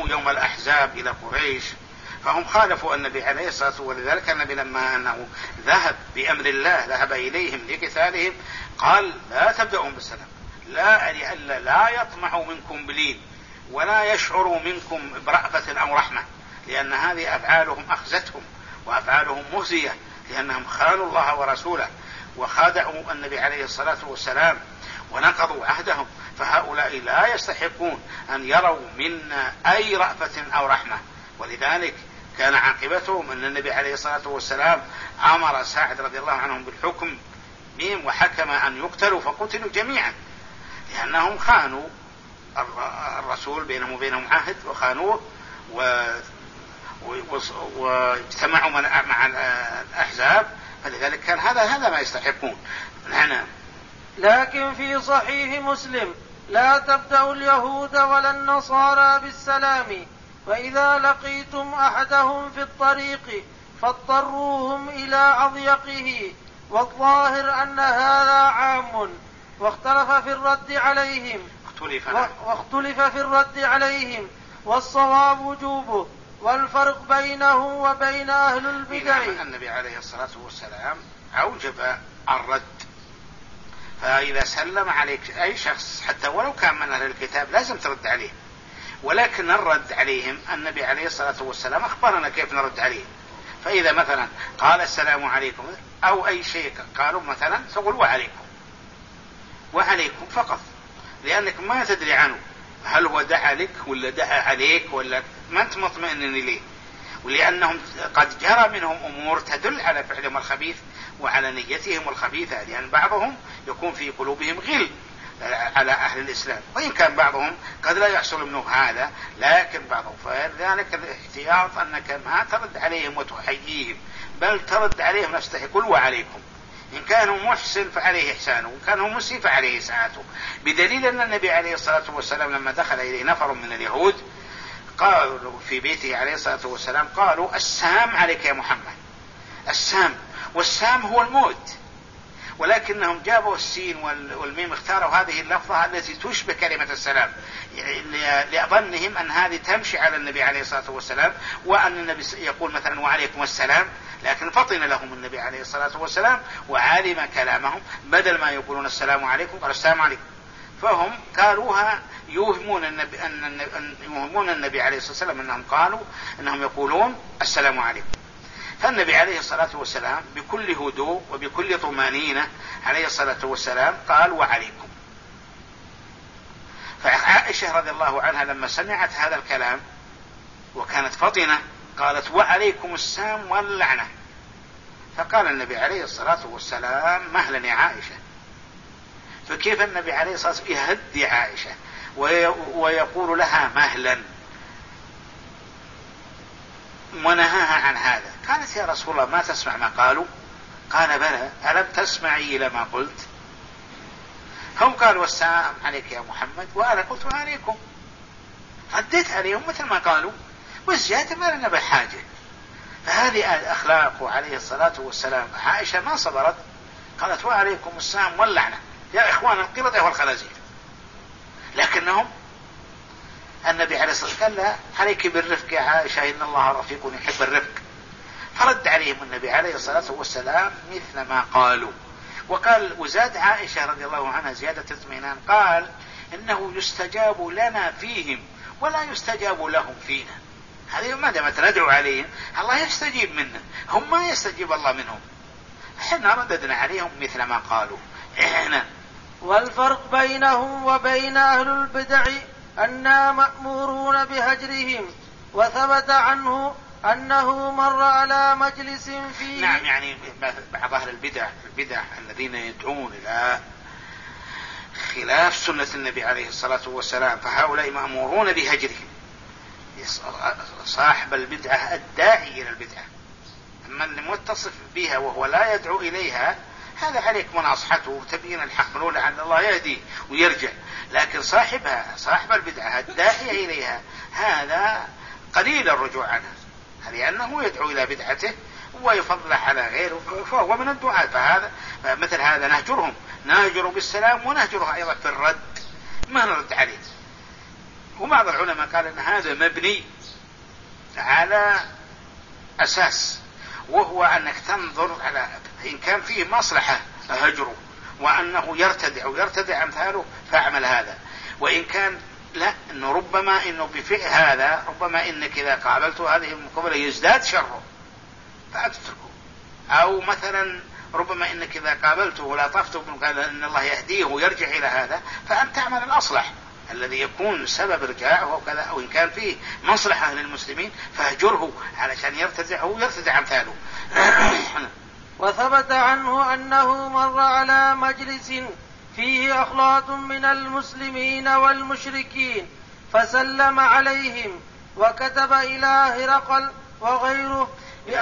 يوم الأحزاب إلى قريش، فهم خالفوا النبي عليه الصلاة والسلام. ولذلك النبي لما أنه ذهب بأمر الله ذهب إليهم لقتالهم قال لا تبدأوا بالسلام، لا يطمع منكم بلين ولا يشعروا منكم برأفة أو رحمة، لأن هذه أفعالهم أخزتهم وأفعالهم مهزية، لأنهم خانوا الله ورسوله وخادعوا النبي عليه الصلاة والسلام ونقضوا عهدهم، فهؤلاء لا يستحقون أن يروا منا أي رأفة أو رحمة. ولذلك كان عاقبتهم أن النبي عليه الصلاة والسلام أمر سعد رضي الله عنهم بالحكم بهم وحكم أن يقتلوا، فقتلوا جميعا لأنهم خانوا الرسول، بينهم وبينهم عهد وخانوه واجتمعوا مع الأحزاب، فلذلك كان هذا ما يستحقون. نعم. لكن في صحيح مسلم لا تبدأوا اليهود ولا النصارى بالسلام، فإذا لقيتم أحدهم في الطريق فاضطروهم إلى أضيقه، والظاهر أن هذا عام، واختلف في الرد عليهم والصواب وجوبه، والفرق بينه وبين أهل البدع. النبي عليه الصلاة والسلام أوجب الرد، فإذا سلم عليك أي شخص حتى ولو كان من أهل الكتاب لازم ترد عليه، ولكن الرد عليهم النبي عليه الصلاة والسلام أخبرنا كيف نرد عليه. فإذا مثلا قال السلام عليكم أو أي شيء قالوا مثلا تقول وعليكم فقط، لأنك ما تدري عنه هل هو دعا لك ولا دعا عليك ولا ما أنت مطمئن إليه، ولأنهم قد جرى منهم أمور تدل على فعلهم الخبيث وعلى نيتهم الخبيثة، لأن بعضهم يكون في قلوبهم غل على أهل الإسلام، وإن كان بعضهم قد لا يحصل منه هذا، لكن بعضهم. فذلك الاحتياط أنك ما ترد عليهم وتحييهم، بل ترد عليهم نفسه قل وعليكم، إن كانوا محسن فعليه إحسانه، وإن كانوا مسيء فعليه إساءته، بدليل أن النبي عليه الصلاة والسلام لما دخل إليه نفر من اليهود قالوا في بيته عليه الصلاة والسلام قالوا السام عليك يا محمد، السام، والسام هو الموت، ولكنهم جابوا السين والميم اختاروا هذه اللفظة التي تشبه كلمة السلام لظنهم أن هذه تمشي على النبي عليه الصلاة والسلام، وأن النبي يقول مثلا وعليكم السلام، لكن فطن لهم النبي عليه الصلاة والسلام وعالم كلامهم، بدل ما يقولون السلام عليكم قال السلام عليكم، فهم قالوها يوهمون النبي عليه الصلاة والسلام أنهم قالوا أنهم يقولون السلام عليكم. فالنبي عليه الصلاة والسلام بكل هدوء وبكل طمانينة عليه الصلاة والسلام قال وعليكم. فعائشة رضي الله عنها لما سمعت هذا الكلام وكانت فطنة قالت وعليكم السام واللعنة، فقال النبي عليه الصلاة والسلام مهلا يا عائشة. فكيف النبي عليه الصلاة والسلام يهدي عائشة ويقول لها مهلا ونهاها عن هذا؟ قالت يا رسول الله ما تسمع ما قالوا؟ قال بلى، ألم تسمعي إلى ما قلت؟ هم قالوا السلام عليك يا محمد وأنا قلت عليكم، رديت عليهم مثل ما قالوا، والزيادة ما لنا بحاجة. فهذه أخلاقه عليه الصلاة والسلام. عائشة ما صبرت قالت وعليكم السلام واللعنة يا إخوان القردة والخنازير، لكنهم النبي عليه الصلاة والسلام قال لا عليك بالرفق يا عائشة إن الله رفيق يحب الرفق، فرد عليهم النبي عليه الصلاة والسلام مثل ما قالوا. وقال وزاد عائشة رضي الله عنها زيادة اطمئنان قال إنه يستجاب لنا فيهم ولا يستجاب لهم فينا. هذه ما دامت ندعو عليهم الله يستجيب منا، هم ما يستجيب الله منهم، احنا رددنا عليهم مثل ما قالوا احنا. والفرق بينهم وبين أهل البدع أننا مأمورون بهجرهم، وثبت عنه أنه مر على مجلس فيه. نعم، يعني بعض أهل البدع الذين يدعون إلى خلاف سنة النبي عليه الصلاة والسلام، فهؤلاء مأمورون بهجرهم. صاحب البدعة الداعي إلى البدعة، أما المتصف بها وهو لا يدعو إليها هذا عليك مناصحته وتبين الحق له لعل الله يهدي ويرجع، لكن صاحب البدعة الداعي إليها هذا قليل الرجوع عنها، لأنه يدعو إلى بدعته ويفضل على غيره فهو من الدعاء. فهذا مثل هذا نهجر بالسلام ونهجره أيضا في الرد، ما نرد عليه. وبعض العلماء قال أن هذا مبني على أساس، وهو أنك تنظر على إن كان فيه مصلحة هجره، وأنه يرتدع أمثاله فاعمل هذا، وإن كان لا، إنه ربما إنه بفعل هذا ربما إنك إذا قابلت هذه المقابلة يزداد شره فأتتركه، أو مثلا ربما إنك إذا قابلته ولاطفته قال إن الله يهديه ويرجع إلى هذا، فأنت تعمل الأصلح الذي يكون سبب رجاعه وكذا، أو إن كان فيه مصلحة للمسلمين فاهجره علشان يرتدع أمثاله. وثبت عنه أنه مر على مجلس فيه أخلاط من المسلمين والمشركين فسلم عليهم، وكتب إلى هرقل وغيره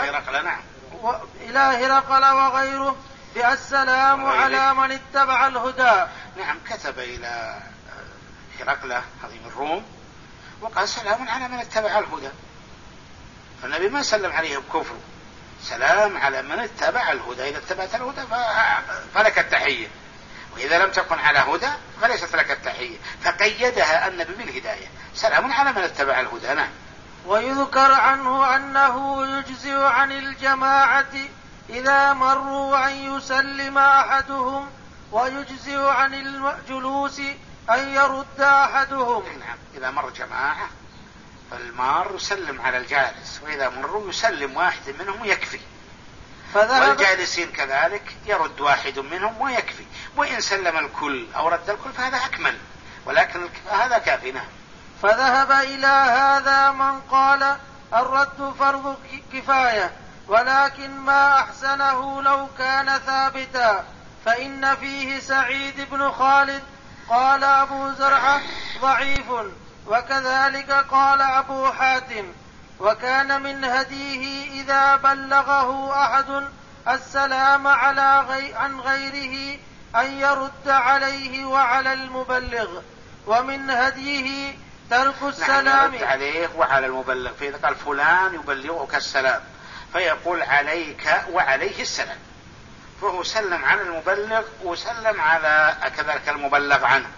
بالسلام على من اتبع الهدى. نعم، كتب إلى هرقل عظيم الروم وقال سلام على من اتبع الهدى، فالنبي ما سلم عليه بكفر، سلام على من اتبع الهدى، إذا اتبعت الهدى فلك التحية، وإذا لم تكن على هدى فليست لك التحية، فقيدها النبي بالهداية، سلام على من اتبع الهدى. نعم. ويذكر عنه أنه يجزئ عن الجماعة إذا مروا أن يسلم أحدهم، ويجزئ عن الجلوس أن يرد أحدهم. نعم، إذا مر جماعة فالمار يسلم على الجالس، وإذا مروا يسلم واحد منهم يكفي، والجالسين كذلك يرد واحد منهم ويكفي، وإن سلم الكل أو رد الكل فهذا أكمل، ولكن هذا كافينا. فذهب إلى هذا من قال الرد فرض كفاية، ولكن ما أحسنه لو كان ثابتا، فإن فيه سعيد بن خالد قال أبو زرعة ضعيف، وكذلك قال أبو حاتم. وكان من هديه إذا بلغه أحد السلام عن غيره أن يرد عليه وعلى المبلغ، ومن هديه ترك السلام. يرد عليه وعلى المبلغ، فإذا قال فلان يبلغك السلام فيقول عليك وعليه السلام، فهو سلم على المبلغ وسلم على كذلك المبلغ عنه.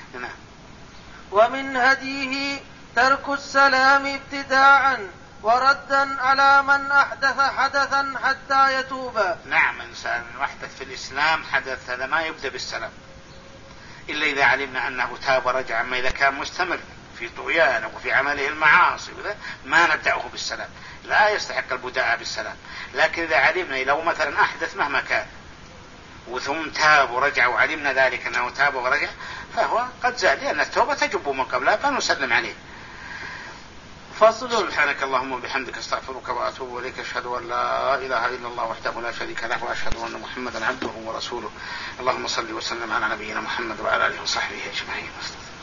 ومن هديه ترك السلام ابتداعا وردا على من أحدث حدثا حتى يتوب. نعم، إنسان أحدث في الإسلام حدث هذا ما يبدأ بالسلام إلا إذا علمنا أنه تاب ورجع، أما إذا كان مستمر في طغيانه وفي عمله المعاصي ما نبدأه بالسلام، لا يستحق البداء بالسلام. لكن إذا علمنا لو مثلا أحدث مهما كان وثم تاب ورجع وعلمنا ذلك أنه تاب ورجع فهو قد زاد، لأن التوبة تجب من قبلها فنسلم عليه. فصل. سبحانك اللهم وبحمدك استغفرك وأتوب إليك، أشهد أن لا إله إلا الله وحده لا شريك له، وأشهد أن محمدا عبده ورسوله. اللهم صل وسلم على نبينا محمد وعلى آله وصحبه أجمعين.